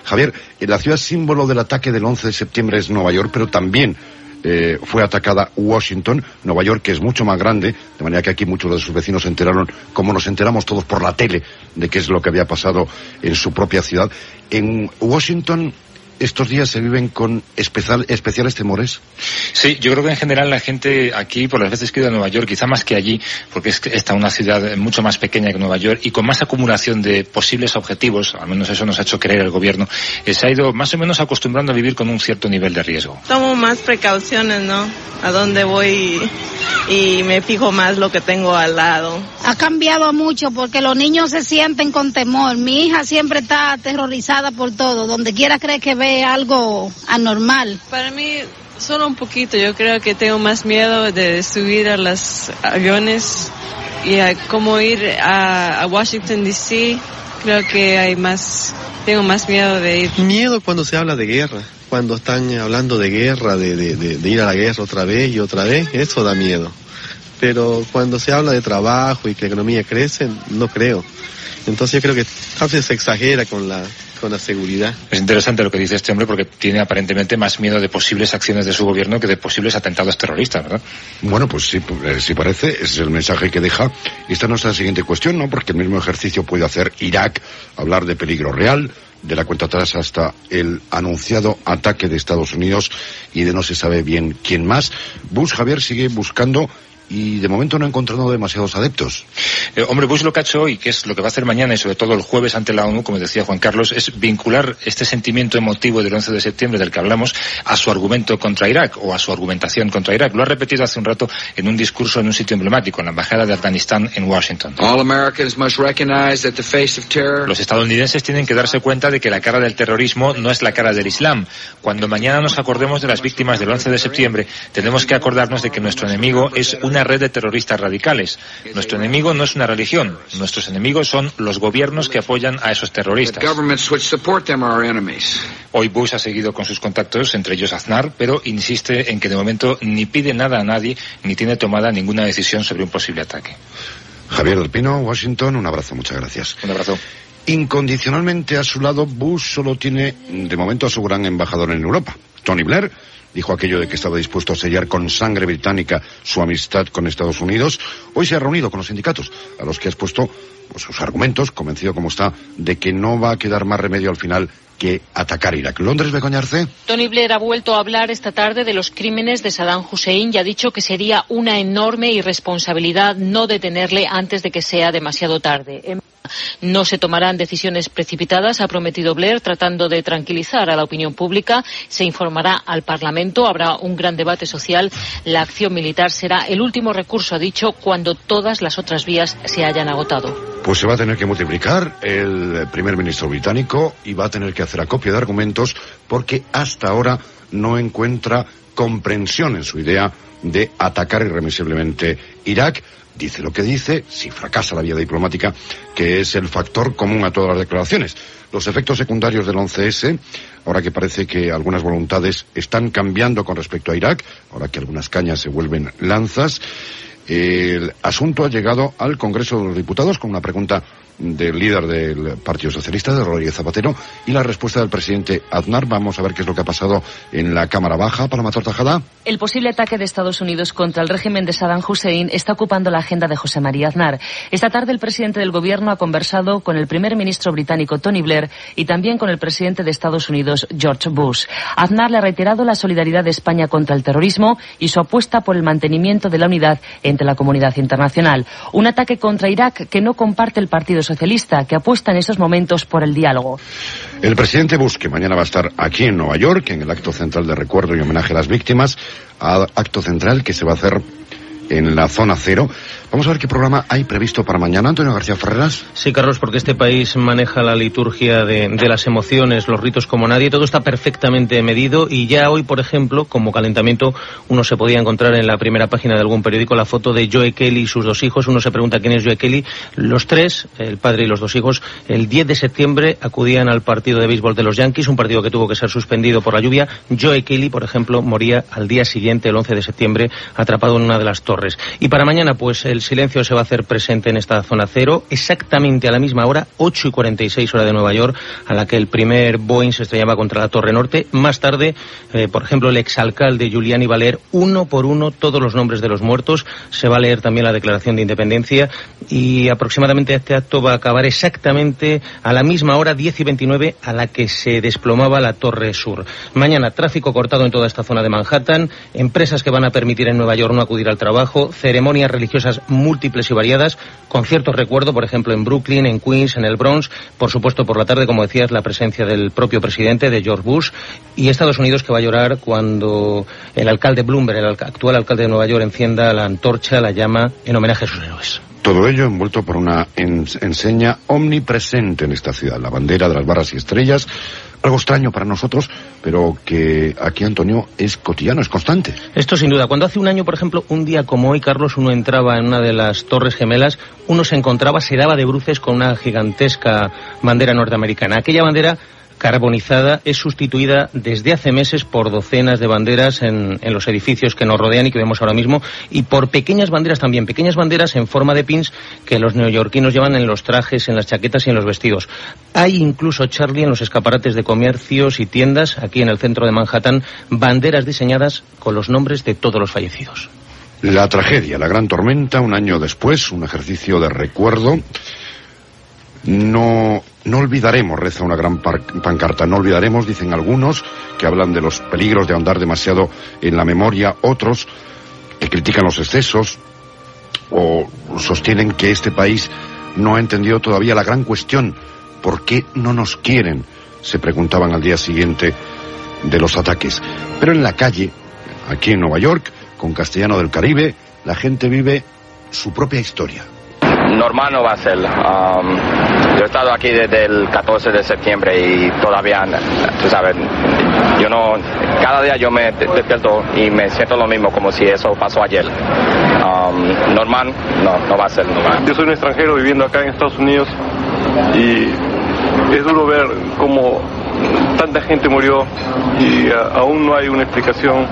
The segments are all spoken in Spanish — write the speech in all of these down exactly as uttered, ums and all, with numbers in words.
Javier, la ciudad símbolo del ataque del once de septiembre es Nueva York, pero también eh, fue atacada Washington. Nueva York, que es mucho más grande, de manera que aquí muchos de sus vecinos se enteraron, como nos enteramos todos por la tele, de qué es lo que había pasado en su propia ciudad. En Washington, ¿estos días se viven con especial, especiales temores? Sí, yo creo que en general la gente aquí, por las veces que he ido a Nueva York, quizá más que allí, porque es esta una ciudad mucho más pequeña que Nueva York y con más acumulación de posibles objetivos, al menos eso nos ha hecho creer el gobierno, eh, se ha ido más o menos acostumbrando a vivir con un cierto nivel de riesgo. Tomo más precauciones, ¿no? A dónde voy y, y me fijo más lo que tengo al lado. Ha cambiado mucho porque los niños se sienten con temor. Mi hija siempre está aterrorizada por todo, donde quiera cree que ve algo anormal. Para mí, solo un poquito. Yo creo que tengo más miedo de subir a los aviones y a cómo ir a, a Washington D C. Creo que hay más, tengo más miedo de ir. Miedo cuando se habla de guerra, cuando están hablando de guerra, de, de, de, de ir a la guerra otra vez y otra vez, eso da miedo. Pero cuando se habla de trabajo y que la economía crece, no creo. Entonces yo creo que a veces se exagera con la con la seguridad. Es interesante lo que dice este hombre porque tiene aparentemente más miedo de posibles acciones de su gobierno que de posibles atentados terroristas, ¿verdad? Bueno, pues sí, eh, sí parece, ese es el mensaje que deja. Y esta es nuestra siguiente cuestión, ¿no? Porque el mismo ejercicio puede hacer Irak, hablar de peligro real, de la cuenta atrás hasta el anunciado ataque de Estados Unidos y de no se sabe bien quién más. Bush, Javier, sigue buscando y de momento no ha encontrado demasiados adeptos. Eh, hombre, Bush lo que ha hecho hoy, que es lo que va a hacer mañana y sobre todo el jueves ante la ONU, como decía Juan Carlos, es vincular este sentimiento emotivo del once de septiembre del que hablamos a su argumento contra Irak o a su argumentación contra Irak. Lo ha repetido hace un rato en un discurso en un sitio emblemático, en la Embajada de Afganistán en Washington. All Americans must recognize that the face of terror... Los estadounidenses tienen que darse cuenta de que la cara del terrorismo no es la cara del Islam. Cuando mañana nos acordemos de las víctimas del once de septiembre, tenemos que acordarnos de que nuestro enemigo es una red de terroristas radicales. Nuestro enemigo no es una religión. Nuestros enemigos son los gobiernos que apoyan a esos terroristas. Hoy Bush ha seguido con sus contactos, entre ellos Aznar, pero insiste en que de momento ni pide nada a nadie, ni tiene tomada ninguna decisión sobre un posible ataque. Javier del Pino, Washington, un abrazo, muchas gracias. Un abrazo. Incondicionalmente a su lado, Bush solo tiene de momento a su gran embajador en Europa, Tony Blair. Dijo aquello de que estaba dispuesto a sellar con sangre británica su amistad con Estados Unidos. Hoy se ha reunido con los sindicatos, a los que ha expuesto pues, sus argumentos, convencido como está de que no va a quedar más remedio al final que atacar Irak. Londres, Begoñarce. Tony Blair ha vuelto a hablar esta tarde de los crímenes de Saddam Hussein y ha dicho que sería una enorme irresponsabilidad no detenerle antes de que sea demasiado tarde. No se tomarán decisiones precipitadas, ha prometido Blair, tratando de tranquilizar a la opinión pública. Se informará al Parlamento, habrá un gran debate social. La acción militar será el último recurso, ha dicho, cuando todas las otras vías se hayan agotado. Pues se va a tener que multiplicar el primer ministro británico y va a tener que hacer acopio de argumentos porque hasta ahora no encuentra comprensión en su idea de atacar irremisiblemente Irak. Dice lo que dice, si fracasa la vía diplomática, que es el factor común a todas las declaraciones. Los efectos secundarios del once ese, ahora que parece que algunas voluntades están cambiando con respecto a Irak, ahora que algunas cañas se vuelven lanzas, el asunto ha llegado al Congreso de los Diputados con una pregunta del líder del Partido Socialista, de Rodríguez Zapatero, y la respuesta del presidente Aznar. Vamos a ver qué es lo que ha pasado en la Cámara Baja. Paloma Tortajada. El posible ataque de Estados Unidos contra el régimen de Saddam Hussein está ocupando la agenda de José María Aznar. Esta tarde el presidente del Gobierno ha conversado con el primer ministro británico Tony Blair y también con el presidente de Estados Unidos George Bush. Aznar le ha reiterado la solidaridad de España contra el terrorismo y su apuesta por el mantenimiento de la unidad entre la comunidad internacional. Un ataque contra Irak que no comparte el Partido Socialista, que apuesta en esos momentos por el diálogo. El presidente Bush, que mañana va a estar aquí en Nueva York, en el acto central de recuerdo y homenaje a las víctimas, acto central que se va a hacer en la zona cero. Vamos a ver qué programa hay previsto para mañana. Antonio García Ferreras. Sí, Carlos, porque este país maneja la liturgia de, de las emociones, los ritos como nadie. Todo está perfectamente medido y ya hoy, por ejemplo, como calentamiento, uno se podía encontrar en la primera página de algún periódico la foto de Joe Kelly y sus dos hijos. Uno se pregunta quién es Joe Kelly. Los tres, el padre y los dos hijos, el diez de septiembre acudían al partido de béisbol de los Yankees, un partido que tuvo que ser suspendido por la lluvia. Joe Kelly, por ejemplo, moría al día siguiente, el once de septiembre, atrapado en una de las torres torres. Y para mañana, pues el silencio se va a hacer presente en esta zona cero, exactamente a la misma hora, ocho y cuarenta y seis hora de Nueva York, a la que el primer Boeing se estrellaba contra la Torre Norte. Más tarde, eh, por ejemplo, el exalcalde Giuliani va a leer uno por uno todos los nombres de los muertos. Se va a leer también la Declaración de Independencia y aproximadamente este acto va a acabar exactamente a la misma hora, diez y veintinueve, a la que se desplomaba la Torre Sur. Mañana, tráfico cortado en toda esta zona de Manhattan, empresas que van a permitir en Nueva York no acudir al trabajo, ceremonias religiosas múltiples y variadas, conciertos recuerdo, por ejemplo, en Brooklyn, en Queens, en el Bronx. Por supuesto, por la tarde, como decías, la presencia del propio presidente, de George Bush, y Estados Unidos, que va a llorar cuando el alcalde Bloomberg, el actual alcalde de Nueva York, encienda la antorcha, la llama, en homenaje a sus héroes. Todo ello envuelto por una enseña omnipresente en esta ciudad, la bandera de las barras y estrellas, algo extraño para nosotros, pero que aquí, Antonio, es cotidiano, es constante. Esto sin duda. Cuando hace un año, por ejemplo, un día como hoy, Carlos, uno entraba en una de las Torres Gemelas, uno se encontraba, se daba de bruces con una gigantesca bandera norteamericana. Aquella bandera carbonizada es sustituida desde hace meses por docenas de banderas en, en los edificios que nos rodean y que vemos ahora mismo, y por pequeñas banderas también, pequeñas banderas en forma de pins que los neoyorquinos llevan en los trajes, en las chaquetas y en los vestidos. Hay incluso, Charlie, en los escaparates de comercios y tiendas, aquí en el centro de Manhattan, banderas diseñadas con los nombres de todos los fallecidos. La tragedia, la gran tormenta, un año después, un ejercicio de recuerdo. No, no olvidaremos, reza una gran pancarta, no olvidaremos, dicen algunos, que hablan de los peligros de ahondar demasiado en la memoria, otros que critican los excesos o sostienen que este país no ha entendido todavía la gran cuestión. ¿Por qué no nos quieren?, se preguntaban al día siguiente de los ataques. Pero en la calle, aquí en Nueva York, con Castellano del Caribe, la gente vive su propia historia. Normal no va a ser. Um, yo he estado aquí desde el catorce de septiembre y todavía, tú sabes, yo no, cada día yo me despierto y me siento lo mismo, como si eso pasó ayer. Um, normal no, no va a ser normal. Yo soy un extranjero viviendo acá en Estados Unidos y es duro ver cómo tanta gente murió y uh, aún no hay una explicación,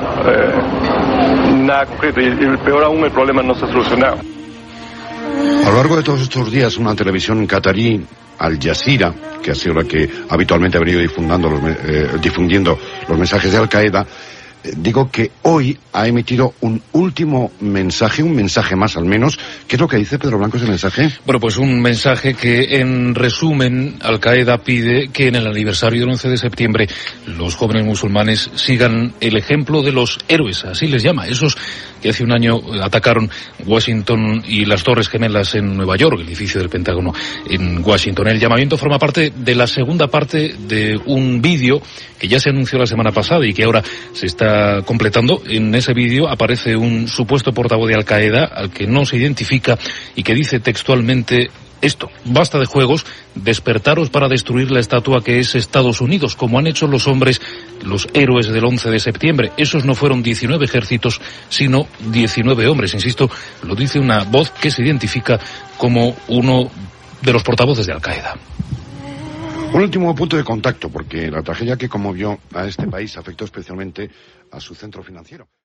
eh, nada concreto, y, y peor aún, el problema no se ha solucionado. A lo largo de todos estos días, una televisión catarí, Al Jazeera, que ha sido la que habitualmente ha venido difundiendo los, eh, difundiendo los mensajes de Al-Qaeda, eh, digo que hoy ha emitido un último mensaje, un mensaje más al menos. ¿Qué es lo que dice Pedro Blanco ese mensaje? Bueno, pues un mensaje que, en resumen, Al-Qaeda pide que en el aniversario del once de septiembre los jóvenes musulmanes sigan el ejemplo de los héroes, así les llama, esos que hace un año atacaron Washington y las Torres Gemelas en Nueva York, el edificio del Pentágono en Washington. El llamamiento forma parte de la segunda parte de un vídeo que ya se anunció la semana pasada y que ahora se está completando. En ese vídeo aparece un supuesto portavoz de Al-Qaeda al que no se identifica y que dice textualmente esto: basta de juegos, despertaros para destruir la estatua que es Estados Unidos, como han hecho los hombres, los héroes del once de septiembre. Esos no fueron diecinueve ejércitos, sino diecinueve hombres. Insisto, lo dice una voz que se identifica como uno de los portavoces de Al-Qaeda. Un último punto de contacto, porque la tragedia que conmovió a este país afectó especialmente a su centro financiero.